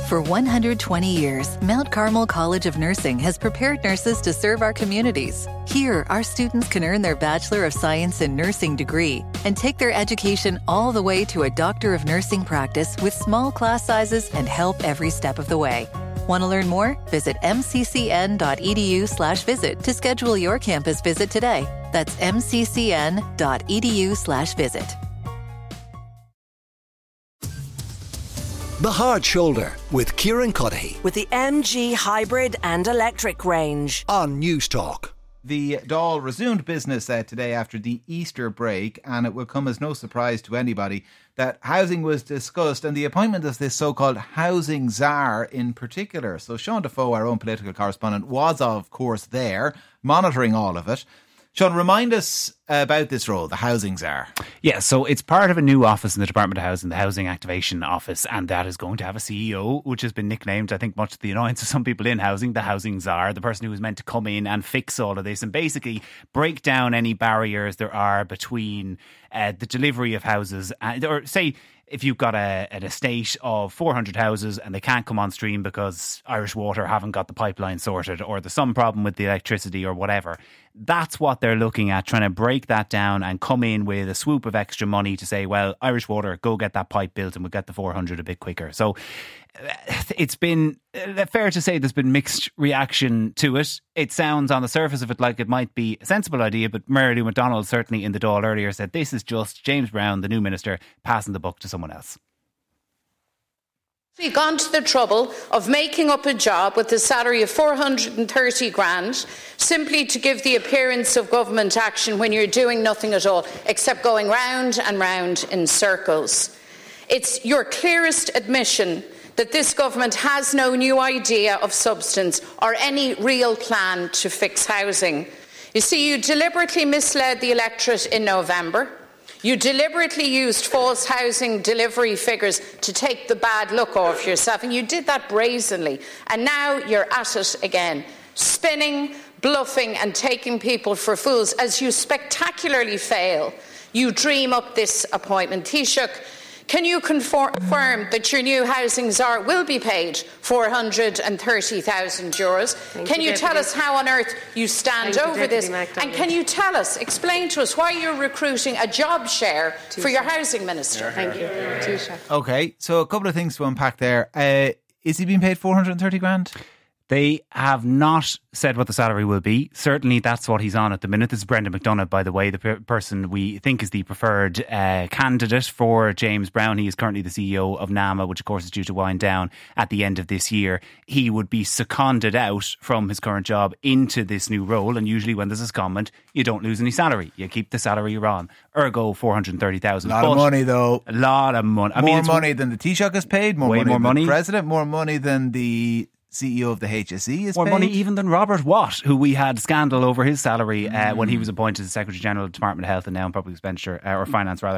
For 120 years, Mount Carmel College of Nursing has prepared nurses to serve our communities. Here, our students can earn their Bachelor of Science in Nursing degree and take their education all the way to a Doctor of Nursing practice with small class sizes and help every step of the way. Want to learn more? Visit mccn.edu/visit to schedule your campus visit today. That's mccn.edu/visit. The Hard Shoulder with Kieran Cuddihy with the MG hybrid and electric range on News Talk. The Dáil resumed business today after the Easter break, and it will come as no surprise to anybody that housing was discussed and the appointment of this so-called housing czar in particular. So Sean Defoe, our own political correspondent, was of course there monitoring all of it. Sean, remind us about this role, the housing czar. Yeah, so it's part of a new office in the Department of Housing, the Housing Activation Office, and that is going to have a CEO, which has been nicknamed, I think much to the annoyance of some people in housing, the housing czar, the person who is meant to come in and fix all of this and basically break down any barriers there are between the delivery of houses, or say if you've got an estate of 400 houses and they can't come on stream because Irish Water haven't got the pipeline sorted or there's some problem with the electricity or whatever. That's what they're looking at, trying to break that down and come in with a swoop of extra money to say, well, Irish Water, go get that pipe built and we'll get the 400 a bit quicker. So it's been fair to say there's been mixed reaction to it. It sounds on the surface of it like it might be a sensible idea, but Mary Lou McDonald certainly in the Dáil earlier said this is just James Brown, the new minister, passing the buck to someone else. We've gone to the trouble of making up a job with a salary of 430 grand simply to give the appearance of government action when you're doing nothing at all except going round and round in circles. It's your clearest admission that this government has no new idea of substance or any real plan to fix housing. You see, you deliberately misled the electorate in November. You deliberately used false housing delivery figures to take the bad look off yourself, and you did that brazenly. And now you're at it again, spinning, bluffing and taking people for fools as you spectacularly fail. You dream up this appointment. Taoiseach, can you confirm that your new housing czar will be paid €430,000? Can you tell us how on earth you stand over this? And can you tell us, explain to us why you're recruiting a job share for your housing minister? Thank you. Okay, so a couple of things to unpack there. Is he being paid 430 grand? They have not said what the salary will be. Certainly that's what he's on at the minute. This is Brendan McDonagh, by the way, the person we think is the preferred candidate for James Brown. He is currently the CEO of NAMA, which of course is due to wind down at the end of this year. He would be seconded out from his current job into this new role, and usually when there's a secondment, you don't lose any salary. You keep the salary you're on. Ergo, 430,000. A lot of money, though. A lot of money. More money than the Taoiseach has paid, more way money more than money. the President, more money than the CEO of the HSE is more paid. money even than Robert Watt, who we had scandal over his salary when he was appointed as Secretary General of the Department of Health and now in Public Expenditure, or Finance rather.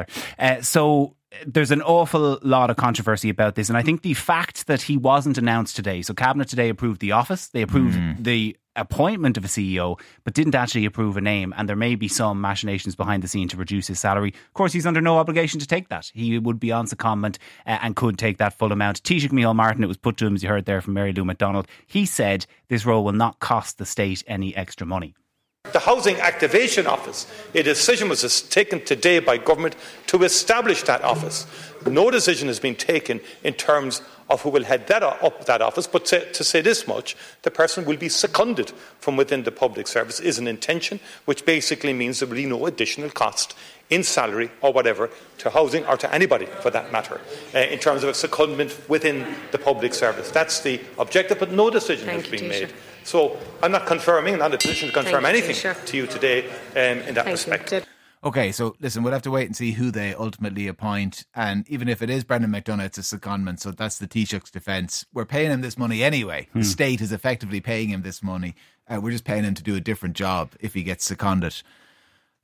So there's an awful lot of controversy about this, and I think the fact that he wasn't announced today, so Cabinet today approved the office, they approved the appointment of a CEO, but didn't actually approve a name, and there may be some machinations behind the scene to reduce his salary. Of course, he's under no obligation to take that. He would be on secondment and could take that full amount. Taoiseach Micheál Martin, it was put to him, as you heard there from Mary Lou McDonald, he said this role will not cost the state any extra money. The Housing Activation Office, a decision was taken today by government to establish that office. No decision has been taken in terms of who will head up that office, but to say this much, the person will be seconded from within the public service is an intention, which basically means there will be no additional cost in salary or whatever to housing or to anybody for that matter in terms of a secondment within the public service. That's the objective, but no decision has been made. So I'm not confirming, not in a position to confirm anything to you today in that respect. Okay, so listen, we'll have to wait and see who they ultimately appoint. And even if it is Brendan McDonagh, it's a secondment, so that's the Taoiseach's defence. We're paying him this money anyway. The state is effectively paying him this money. We're just paying him to do a different job if he gets seconded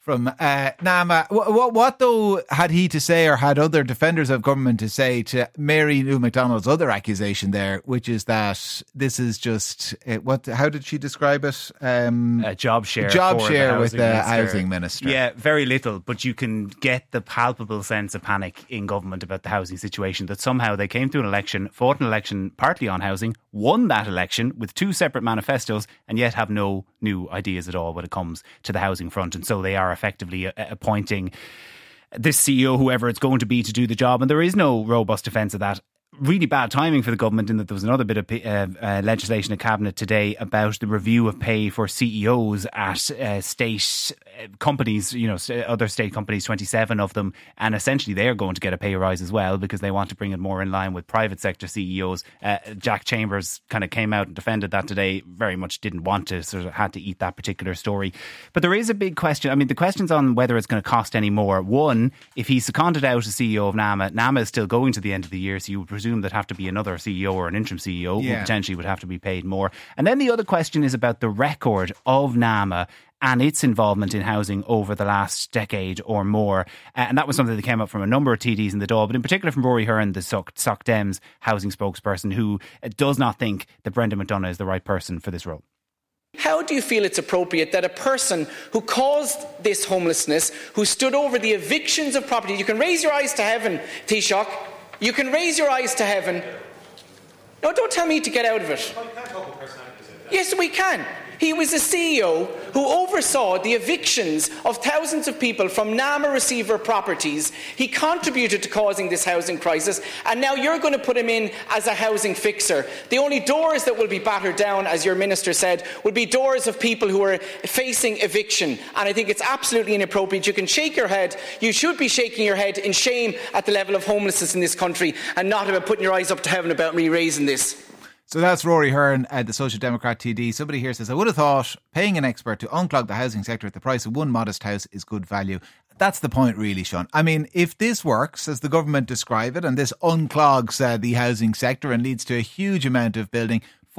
from Nama. What though had he to say, or had other defenders of government to say, to Mary Lou McDonald's other accusation there, which is that this is just how did she describe it? A job share with the housing minister. Yeah, very little, but you can get the palpable sense of panic in government about the housing situation, that somehow they came to an election, fought an election partly on housing, won that election with 2 separate manifestos, and yet have no new ideas at all when it comes to the housing front. And so they are effectively appointing this CEO, whoever it's going to be, to do the job. And there is no robust defence of that. Really bad timing for the government, in that there was another bit of legislation in Cabinet today about the review of pay for CEOs at state companies, other state companies, 27 of them, and essentially they're going to get a pay rise as well, because they want to bring it more in line with private sector CEOs. Jack Chambers kind of came out and defended that today, very much didn't want to, sort of had to eat that particular story. But there is a big question. I mean, the question's on whether it's going to cost any more. One, if he's seconded out as CEO of NAMA is still going to the end of the year, so you would presume there'd have to be another CEO or an interim CEO who potentially would have to be paid more. And then the other question is about the record of NAMA and its involvement in housing over the last decade or more. And that was something that came up from a number of TDs in the Dáil, but in particular from Rory Hearn, the Soc Dems housing spokesperson, who does not think that Brendan McDonagh is the right person for this role. How do you feel it's appropriate that a person who caused this homelessness, who stood over the evictions of property, you can raise your eyes to heaven, Taoiseach, you can raise your eyes to heaven. No, don't tell me to get out of it. Yes, we can. He was a CEO who oversaw the evictions of thousands of people from NAMA receiver properties. He contributed to causing this housing crisis, and now you're going to put him in as a housing fixer. The only doors that will be battered down, as your minister said, will be doors of people who are facing eviction. And I think it's absolutely inappropriate. You can shake your head. You should be shaking your head in shame at the level of homelessness in this country, and not about putting your eyes up to heaven about me raising this. So that's Rory Hearn, the Social Democrat TD. Somebody here says, I would have thought paying an expert to unclog the housing sector at the price of one modest house is good value. That's the point, really, Sean. I mean, if this works, as the government describe it, and this unclogs the housing sector and leads to a huge amount of building,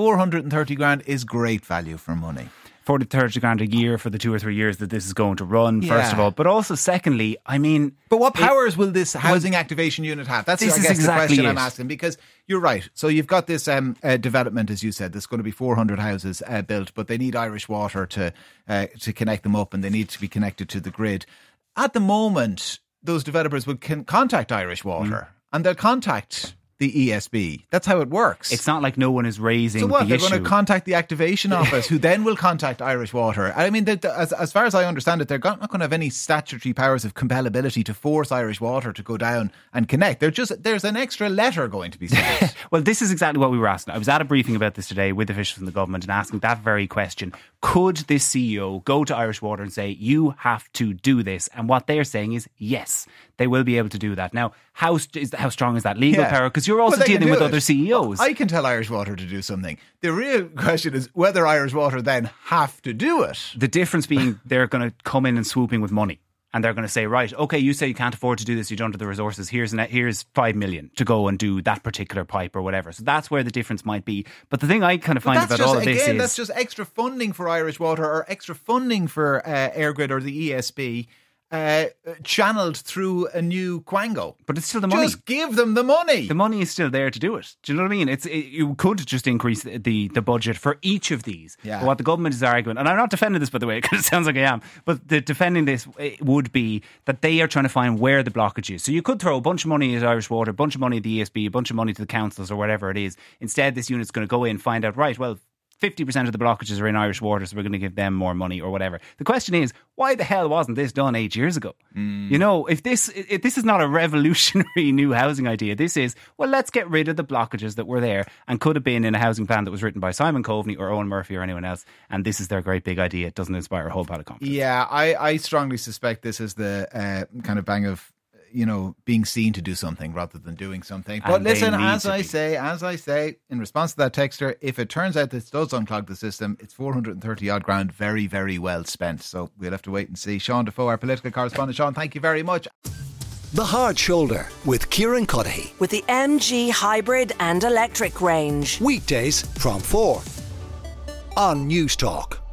430 grand is great value for money. 40-30 grand a year for the 2 or 3 years that this is going to run, first of all. But also, secondly, I mean... But what powers will this housing activation unit have? That's, I guess, exactly the question I'm asking. Because you're right. So you've got this development, as you said. There's going to be 400 houses built, but they need Irish Water to connect them up, and they need to be connected to the grid. At the moment, those developers would contact Irish Water, and they'll contact the ESB. That's how it works. It's not like no one is raising the issue. So what, they're going to contact the activation office, who then will contact Irish Water. I mean, as far as I understand it, they're not going to have any statutory powers of compellability to force Irish Water to go down and connect. There's an extra letter going to be sent. Well, this is exactly what we were asking. I was at a briefing about this today with officials from the government and asking that very question. Could this CEO go to Irish Water and say, you have to do this? And what they're saying is, yes, they will be able to do that. Now, how strong is that legal power? Because you're also dealing with other CEOs. I can tell Irish Water to do something. The real question is whether Irish Water then have to do it. The difference being they're going to come in and swooping with money. And they're going to say, right, okay, you say you can't afford to do this, you don't have the resources, here's 5 million to go and do that particular pipe or whatever. So that's where the difference might be. But the thing I kind of find about all of this is... that's just extra funding for Irish Water, or extra funding for Airgrid or the ESB, channelled through a new Quango. But it's still the money. Just give them the money. The money is still there to do it. Do you know what I mean? You could just increase the budget for each of these. Yeah. But what the government is arguing, and I'm not defending this, by the way, because it sounds like I am, but defending this would be that they are trying to find where the blockage is. So you could throw a bunch of money at Irish Water, a bunch of money at the ESB, a bunch of money to the councils or whatever it is. Instead, this unit's going to go in and find out, right, well, 50% of the blockages are in Irish Water, so we're going to give them more money or whatever. The question is, why the hell wasn't this done 8 years ago? You know, if this is not a revolutionary new housing idea, this is, well, let's get rid of the blockages that were there and could have been in a housing plan that was written by Simon Coveney or Owen Murphy or anyone else, and this is their great big idea. It doesn't inspire a whole lot of confidence. Yeah, I strongly suspect this is the kind of bang of, you know, being seen to do something rather than doing something. But listen, as I say, in response to that texter, if it turns out this does unclog the system, it's 430 odd grand, very, very well spent. So we'll have to wait and see. Sean Defoe, our political correspondent. Sean, thank you very much. The Hard Shoulder with Kieran Cuddihy. With the MG hybrid and electric range. Weekdays from 4 on News Talk.